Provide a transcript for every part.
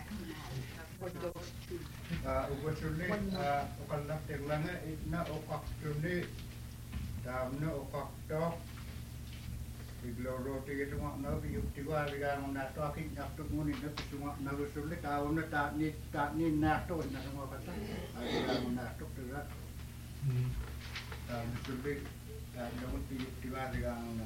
for those two. Ugasuni ukalak teglanga itna okakuni damna okakto igloro tige tunga na biyuktiwa bigang na to akin yakto nguni na tunga na gusuli kauna ta ni na to na sama kata bigang na to tira gusuli namun biyuktiwa bigang na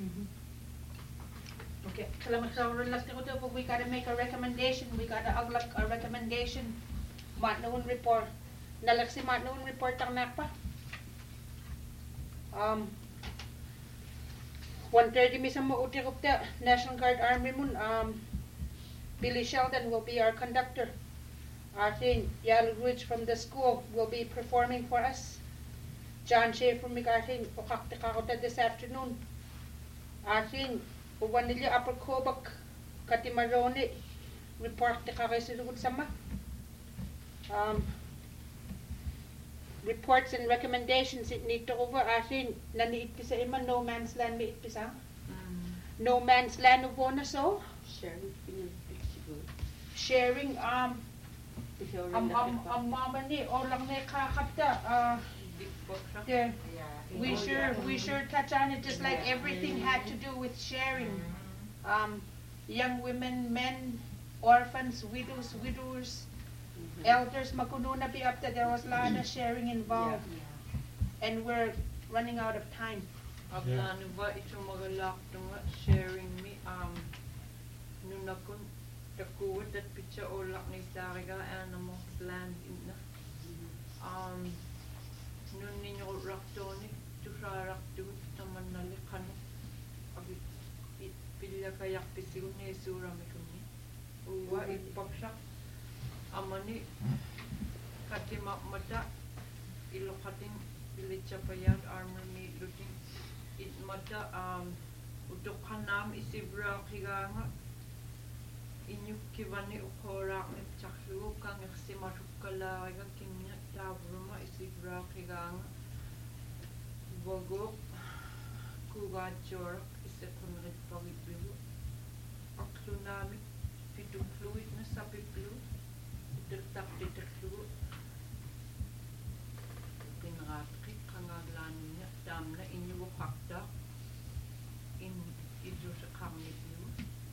Okay, salamat sa oras last ko to. We gotta make a recommendation. We gotta aglak a recommendation. Matnoon report. Nalaksi matnoon report ang nakpa. 1:30 misa mo uti ko ta National Guard Army mun. Billy Sheldon will be our conductor. Atin Yellow Ridge from the school will be performing for us. John Schaefer migatin ukakta ko ta this afternoon. Atin Uwanilya Upper Kobak Katimaroni report the Kakaisud Sama. Reports and recommendations it need to over Ashin Nani Pisa Ima No Man's Land me Pisa. No Man's Land of Bona so sharing mama ni olang ne kakapta there. We sure touch on it just like everything had to do with sharing. Young women, men, orphans, widows, widowers, elders, makununa be up there was a lot of sharing involved. And we're running out of time. Sharing me nunakun takuwat that picture olak ni Sariga animals land in nun ninyo raktoni raktu taman nalikan abi pilya kayak pisigun ni sura mikuni uwa ipaksak amani katima mata ilokating pilichapayat armor ni luting it mata untuk kanam isibra kiganga inyuk kivani ukorak ni chaklu kang simarukala ga kimnya tabruma isibra kiganga Bogok Kugajor is a conrad pagi blue. Aklunami pitu fluid na sapi blue. Itiltak ditaklu. Pinratki kangaglan niya damna inyo hakta in ido sa kamni blue.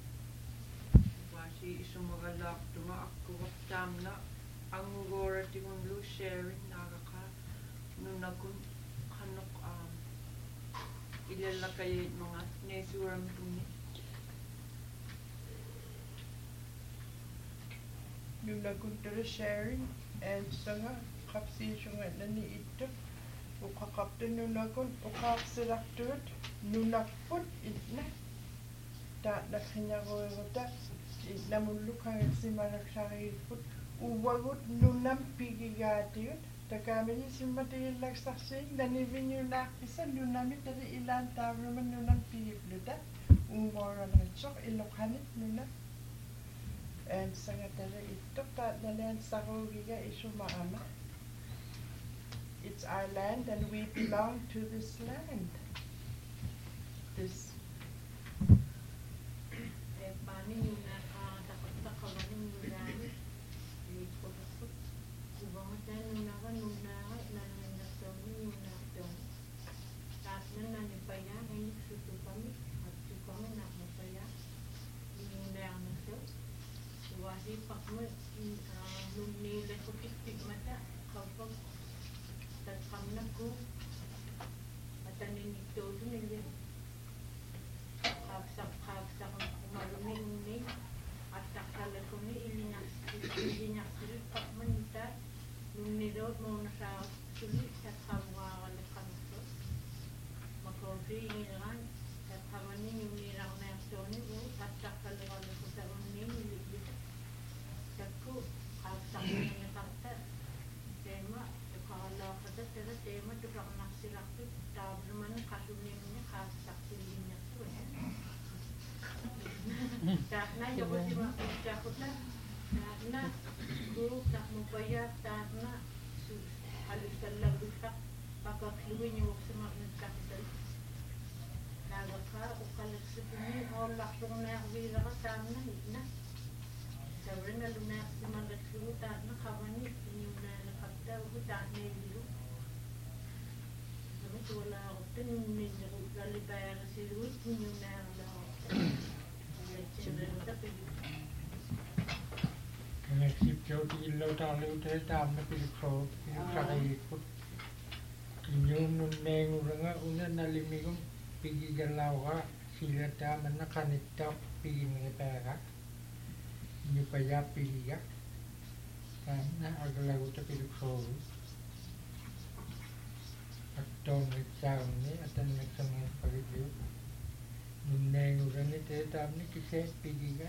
Wasi isumagalak tunga ako damna ang ugora tingon blue sharing nagaka nunagun kanok ilala kayo mga nesuram tuni nunagunter sharing and sanga kapsi sunga nani ito ukakapte nunagun ukaksilaktud nunakput itna ta nakanya ko ta namulukang simarakshari put uwagut nunam pigigatiut Takamini simatay laksasing danivin yung nakisa lunamit dari ilan tavraman nunang pihipluda umora ng chok ilokhanit nunang and sangatara ito ta dalan sa kogiga isu maama it's our land and we belong to this land this pani yung takot-takotin yung dami Ubangatan nunakan nunakan nananasong nunakdong. Tapos na nanipaya ngayon suto kami at suto kami nakapaya nunayang naso. Suwasi pakmo nunila ko tiktik mata kapag tatkam na ko matanin ito nila kapsak umaruming at takala ko ni ilinak silit pakmanita Nunidot mo na sa sulit sa kawakan ko. Makofi ngilan sa kamani yung nilang na soni o tatak kalawan ko sa unin nilibit. Sako kapsak niya kata tema kala kata tera tema tu kang naksiraktu tabruman kasunin niya kapsak niya ko tak na yo ko si makita na guru tak mupaya tak na halos talaga sa pagkakluwin yung sama ng kapital nagaka o kalagsipin o laksong na wira ka sa na sabrin na suolaaruten unninnirut lalipaarisuluit unnunaarlaarut allatsinneruta Sipjouti illotaarluutele taamna piluksoo piluksariikkut innuunnun neenguranga unannalimigum pigigallauga silatamanna qanittao piginngipaaga nyupaya pigiga taamna aglaguta piluksoogu attoonnitsaunni atannaksamngippagilu nunneengurani te taamni kise pigiga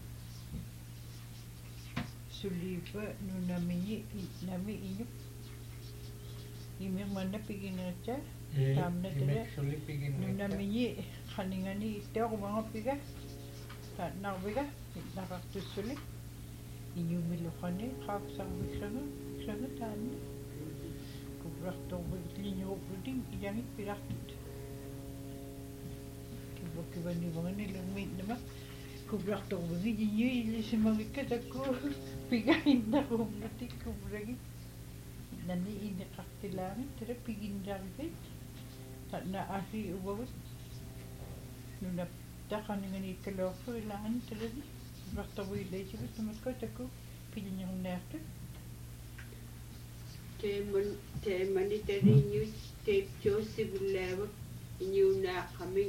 Sulipa nunamini nami inu imir mana piginata tamna tere nunamini khaningani ittaqumanga piga ta narbiga narartussuli inyumiluqani qaapsarviksanga taanni kubrartorvitliñuruputin iyangit pilartut kivani lungmiitnama kubrartorvigi iñuilisimagikka takku pigainnaruumnati kubragi nani ineqartilaami tara pigindarvit tanna asi ubavut nuna taqaningani ikkalorfu ilaani tarani kubrartorvigilaisivit tamakko takku pigiñerunnaartu teemani tariñu teepjoosivullaavak iñuunaaqami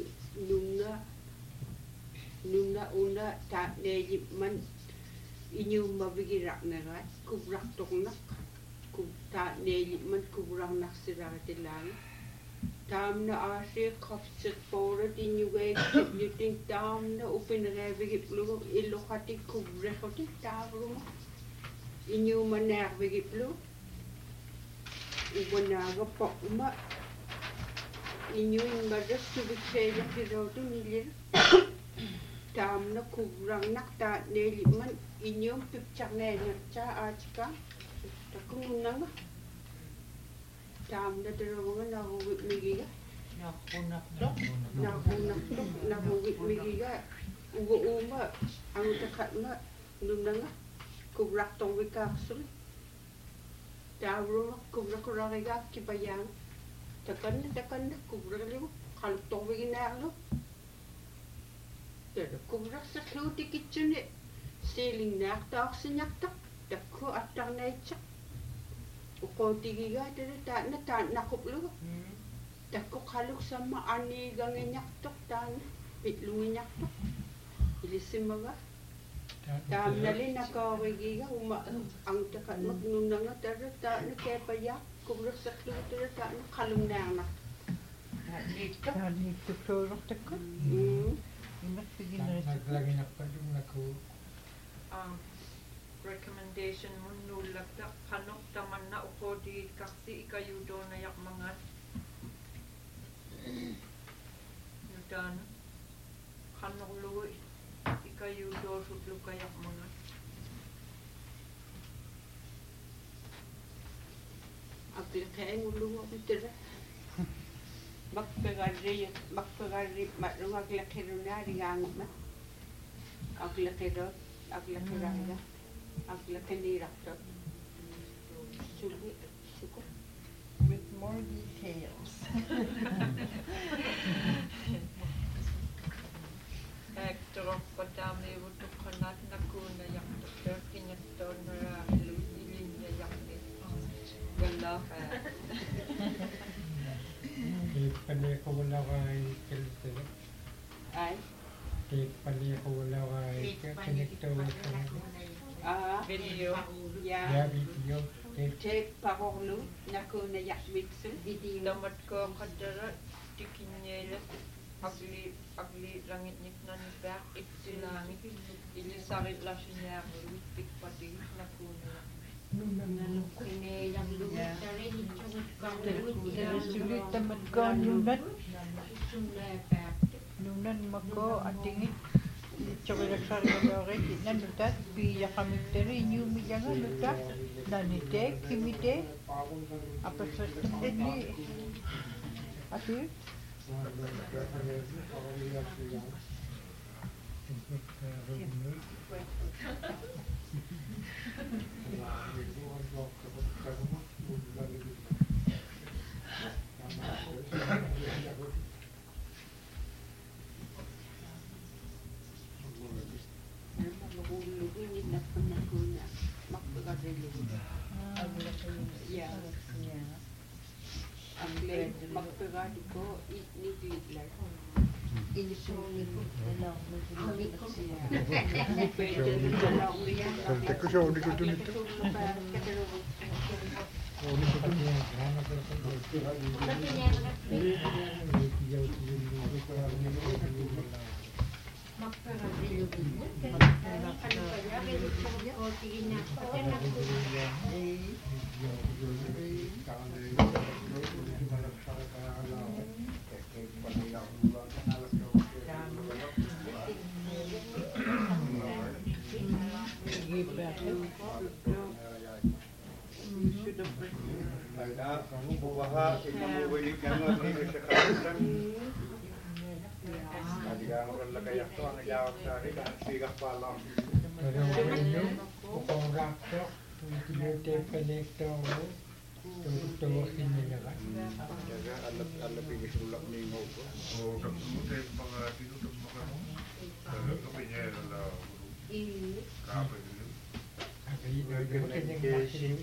nunna una taatneejimman iñuummavigiraqneraat kubrartornaq taatneejimman kubrarnarsilaritilaaga taamna aasiiqqarsiqpoorat iñugaikkiutin taamna upinereevigiplugu illuqatik kubrequtik taavruga iñuumanearvigiplugu ubanaaga iñuimmarassuvikseellaqirootun illir taamna kubrarnaq taatneelimman iñuum pipcarneenertaa aatika takununnaga taamna taravunga naruvipmigiga naruvipmigiga uga uuma angutakatma nunnaga kubrartorvikaarsuli taavruga kubrakurarigaak kipayaanga takanna kubrarligu qaluttorviginaarlu tara kubrarserluutikitsuni siilinnaartaarsiñartaq takku attarnaitsa uqootigigaa tara taannaquplugu takku qaluksamma aniigangiñartoq taanna pitlungiñartoq ilissimaga taamnali nakaorigiga uma angtakatmak nunnaga tara taanna keepayaa kubrarserlugu tara taanna qalunnaarnaq taanniittukluulertakku recommendation mun nullakta qanok tamanna uqotigiikkarsi ikayuutoonayaqmangaat nutaana qannerlugu ikayuutoosutlukayaqmangaat apliqeengullugu tara makpegarri marrung aglaqirunarigaangma aglaqirariga aglaqiniiraqtot suku with more details. Ektorokkotaamiivuttuqqanaat nakuunayaqtortoot kingattoonneraarillu ilinnayaqni gallaaqa Paliquvulagai keltele. ai Paliquvulagai connectawakana. video ya Video. tape parorlu nakuunayaqmitsu video tamatko qaddara tikinyeelat agli langitniknanipaaq itsilaangit ilisarillaasiñaarluit pikpatigit nakuunaya sulit tamatkoon nunan mako atingit chokolaksariloorit nanutat piyaqamittari iñuumillanga nuta naniteek kimiteek apassattulli asiut kuulukin niitä kun makkarillu. Ja. Agle makkaradiko niklitlar. Teekö se on niin kuin nyt? Kamu bawa kamu beli kamu beli sekarang. Tadi kamu kalau kayak tu anak jawab sehari kan tiga palam. Kung raktok, hindi connector, tutuwa nila lang. Jaga alat pergi sulap ni ngopo. Oh, kamu teh pengerti itu tuh makan. Kalau kepennya adalah apa itu? Agay na yung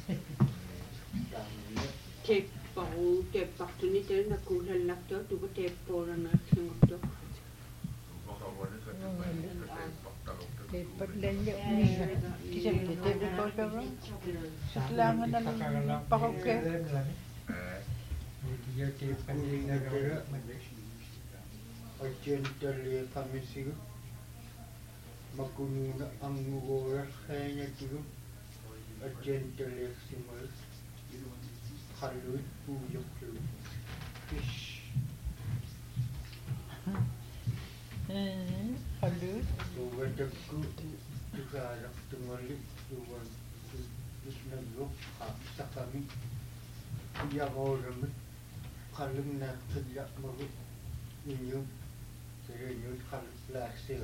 Tep paru tep paktuni tel na kulan lakto tu ko tep pora na ngotto. Baka wala sa tiba. Dapat lanjut ni. Kisah kita dapat kau sekarang. Setelangan dalam pakai. Video tape kasi nagawa. Agentale kami sigo. Makununa ang oras kaya sigo. Agentale simul. Halut puyok lu. Fish. Halut. Tuwa dagku tugarak tungalik tuwan isnagok sa kami. Iya orang kalung na tadyak magut inyo inyo kalung plastic.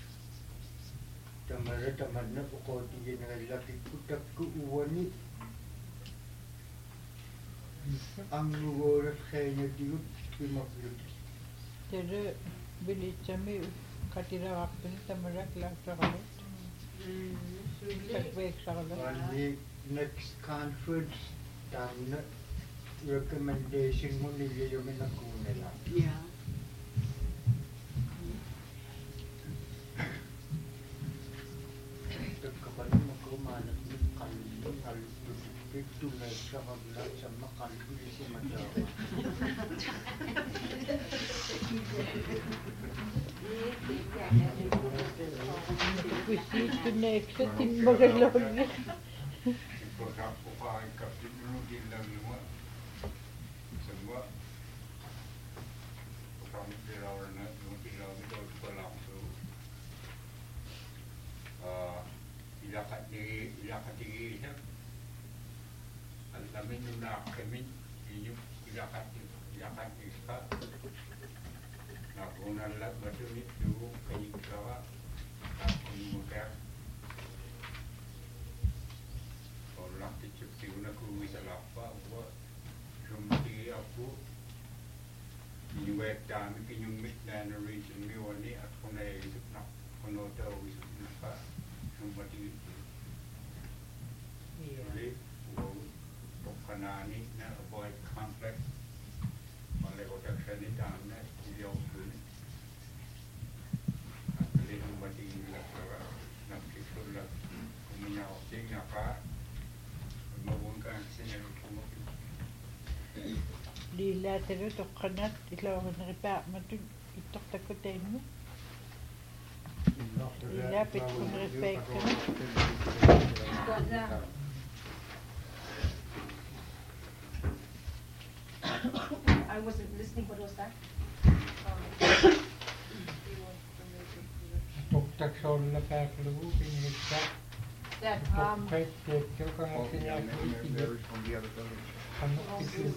Tamara taman na uko tingin na laki kutak ku uwani. Ang oras kaya diyo pimaglud. Jadi beli cami katira waktu ni tamara kelas sekolah. Terbaik sekolah. Wali next conference tamna recommendation mo niya yung minakuna lang. Yeah. Pagkapalit mo ko manap ng kalito. Ito na siya maglat sa makalito si Madawa. Kuisi tu next tin magalog. Berapa kali kapten dulu di dalam semua orang di lawan itu pulang tu. Ilakat tinggi je. Kami nak kami ini ilakat iska. Nak guna lak betul itu kayu kawa. Aku mudah. Orang kecil guna ku bisa lapa buat jumpi aku. Ini wetah mungkin nyumit dan region ni wani aku naik itu nak kono tahu itu nak jumpi itu. Jadi kanani na avoid conflict oleh otak seni dan dia pun jadi membuat ini lah nak kita punya opsi apa menggunakan seni rumah Di later tu kanat ila naripa matun itok takot mo. Ilapit kung respect ka. I wasn't listening. What was that? Tuktak sol na paklu, pinigtak. That Tuktak dito kung ang sinasipigit. from the other village. Ano ito?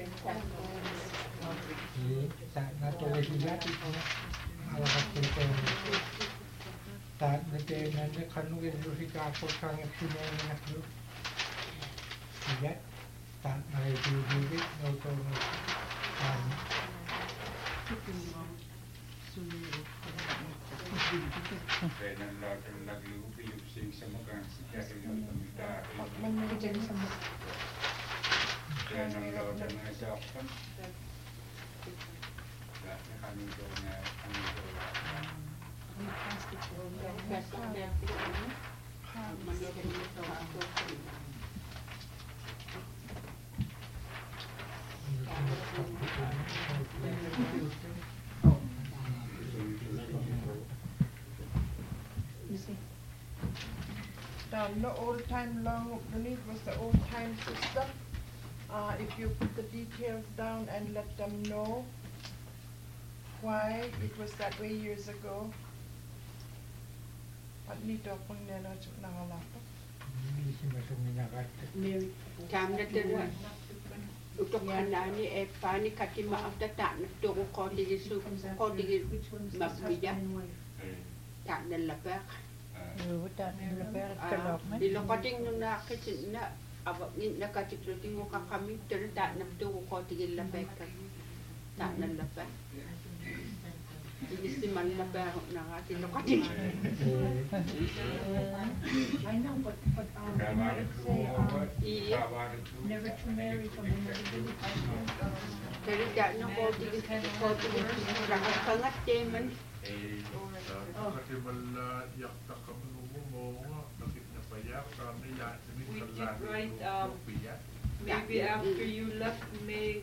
Natuloy sila ito. Alakas ito. Saat nagkaingan na kanugin mo si Kako kang sinayang naklo. Sigat. Saat nakipigit. Ito Kailan lahat ang nag-iupsing sa mga sikyahin ng pamita. Kailan lahat ang nasaktan. Lahat na kami doon na kami doon. The old time long belief was the old time system. If you put the details down and let them know why it was that way years ago. At nito pang nila nangalapa. Hindi si masuminakat. Tam na tira. Utok kanani pani katima after tak na toko ko digi su ko digi mabija. Tak na lapek. Dilo kating nung nakasin na abak ni nakatikuting mo kakami tira tak na toko ko digi lapek. Tak na lapek. Ini si man lapek na kating lo kating. I know, but never to marry from another village. Jadi tak nak kau digi rakat sangat teman. Kasi yak takam mo nakit na payak kami ya We did write, maybe after you left, May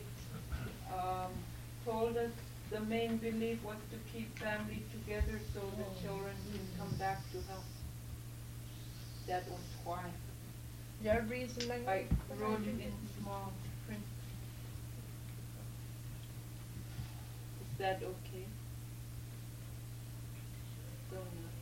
told us the main belief was to keep family together so the children can come back to help. That was why. Your reason lang. I wrote it in small print. Is that okay? So,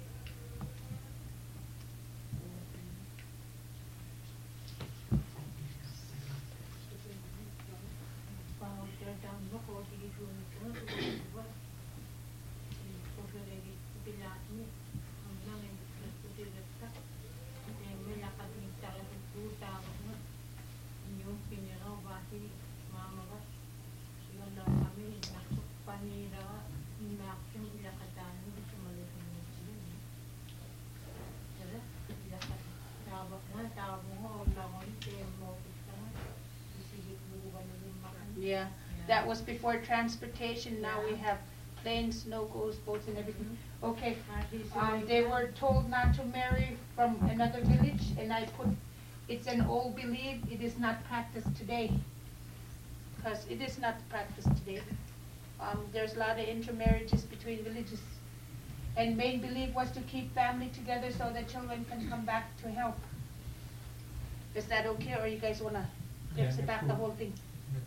Yeah, that was before transportation. Now we have planes, no-goes, boats, and everything. Okay, they were told not to marry from another village, and I put, it's an old belief. It is not practiced today, because it is not practiced today. There's a lot of intermarriages between villages, and main belief was to keep family together so that children can come back to help. Is that okay, or you guys wanna fix it back the whole thing?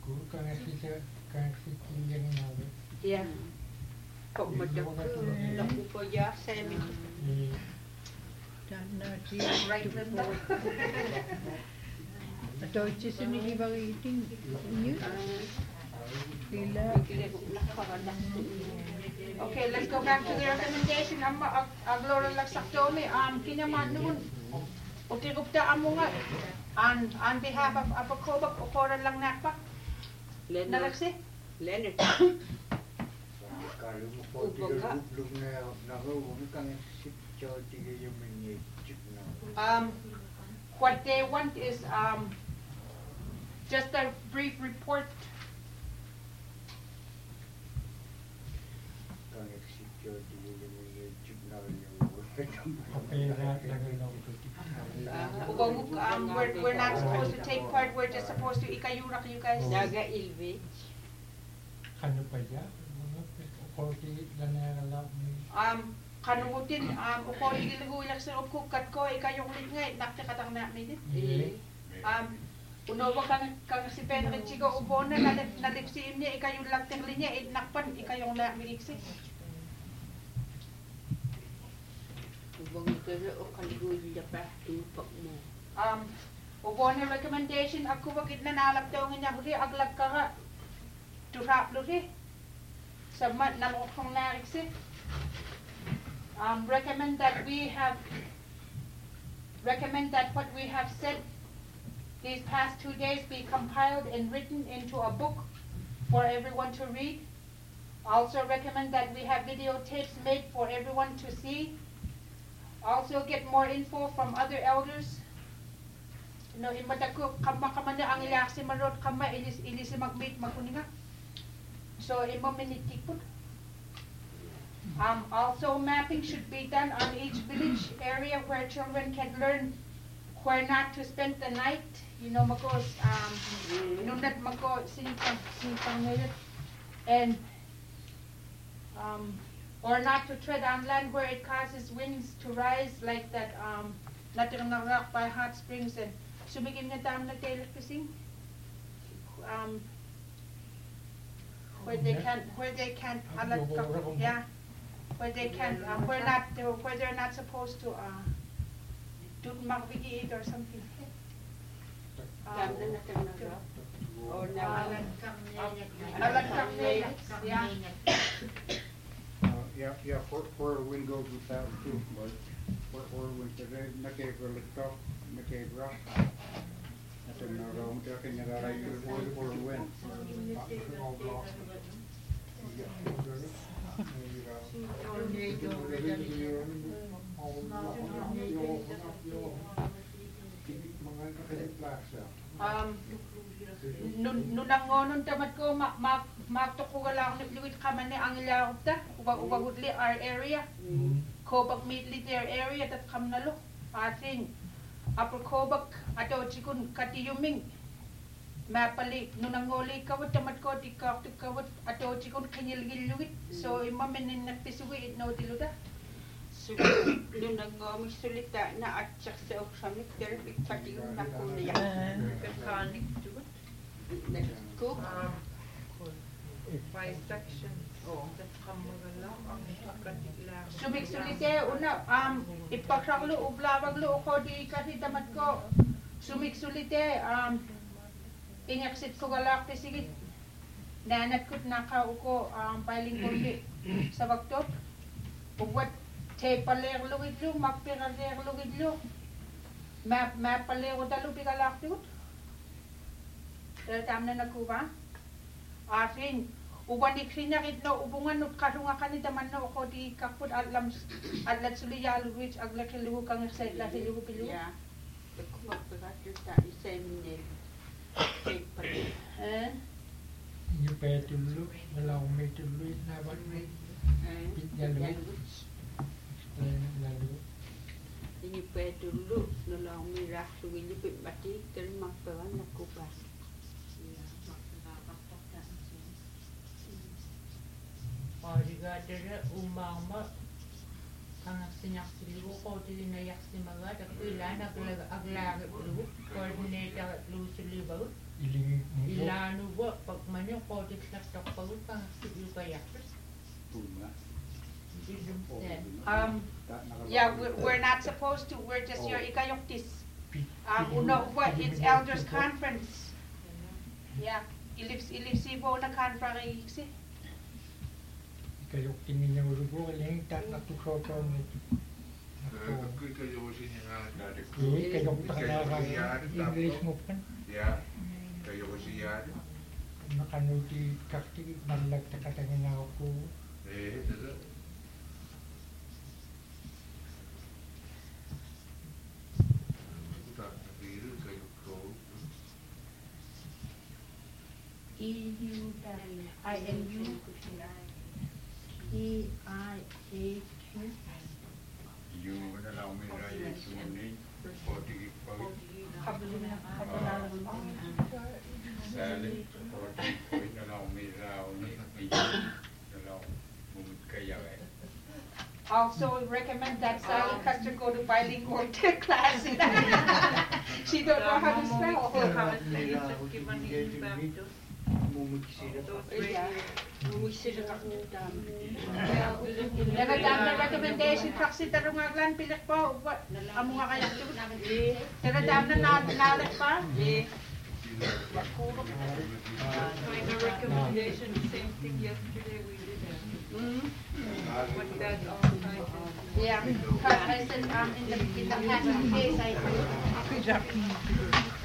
Yeah. Kok macam laku koyak saya min. Right, Linda? Okay, let's go back to the recommendation. Aglora laksaktomi kinaman nun. Utirupta amo nga on behalf of Apakobak Okora lang nakpak. Nalaksi? Leonard. Kalau mo po tiga-lublog na nahawang kang sityo tiga yung minyejip na. What they want is just a brief report. Kang sityo tiga yung minyejip na We're not supposed to take part. We're just supposed to ikayurak you guys. Daga ilvich. Kano pa ya? Ukorti lang na Kanugutin ukori giluguilak sa ukukat ko ikayong litngay naktikatang na minit. Unawa kang si Pedro Chico ubona nalipsiim niya ikayong lagting linya nakpan ikayong na miriksi. Ubang pero o kaliguin pa tupak mo. Ubona recommendation ako wagid na nalap daw nga huli aglag ka nga. Turap luri. Sa mat nalokong nariksi. Recommend that what we have said these past 2 days be compiled and written into a book for everyone to read. Also recommend that we have videotapes made for everyone to see. Also get more info from other elders. No, imadaku kama na ang ilaksi marot kama ilis mag-meet makuninga. So imo minitikod. Also mapping should be done on each village area where children can learn where not to spend the night. You know, magos nunat mago sinipang ngayon, and or not to tread on land where it causes winds to rise like that natirangak by hot springs and sumigin nga tam nagtailat kasing where they can't yeah, where they can't where they're not supposed to do magbigit or something. Yeah, whirlwind goes with that too, but whirlwind today, nakikalitok, nakikrock. At ang naroon ka, kanyara yung whirlwind. Nunangonon tamat ko magtukugalang nagluwit kaman ang ilawag ta ubagudli our area Kobak midli their area that kamnalo ating upper Kobak ato chikun katiyuming mapali nunangoli kawat tamat ko tikak tikawat ato chikun kanyilgiluwit so imamenin nagpisuwi no diluda nunangomi sulita na atsak sa oksamit pero ikatiyum na kunaya Mechanic to it. Cook. By section. That kamagala ang ikatila. Sumiksulite una ipakraklo ublawaglo ko di kasi damat ko sumiksulite inaksit ko galak tisigit nanat ko nakauko piling kundi sa bagtot uwat te paler lugidlo magpiraler lugidlo map paler dalo bigalak tigut tam na nagkuba asin uban di krinyakit no ubungan nut karunga kanita man no ko di kaput alam atlat suliyal which aglakilu kang sa lasilu pilu Yeah. Magpagato ta isemne. Yung petulo, wala akong may tuloy na ba? Pityaluit. Lalu. Ini petulo nolong mirah suwili pati terima pewan nakubas. Rigadere umama ang sinaksiligo ko tinayak si mga dakila aglaga lu coordinator at lu sulibaw ilano ba pag manyo ko tiksak pag pang silu kayak yeah we're not supposed to we're just your ikayoktis uno what it's elders conference yeah ilipsibo na conference Kayo tingin niya urugo, aling tak natukoton nito. Kayo siya nga. Kayo talaga English mo pa. Yeah, kayo siya. Nakanuti kakti malag takatangin ako. Dito. EINU EIAQ Yung nalaw may raya sumuni, poti pag Sali, poti nalaw may raw ni nalaw mumut kaya Also recommend that Sally Custer go to bilingual class. She don't know how to spell. Nagadam na recommendation taxi tarungaglan pilik po amo nga kaya nagadam na nalat pa Kind of recommendation, same thing yesterday we did. What that all kind of. yeah, because I said in the past case I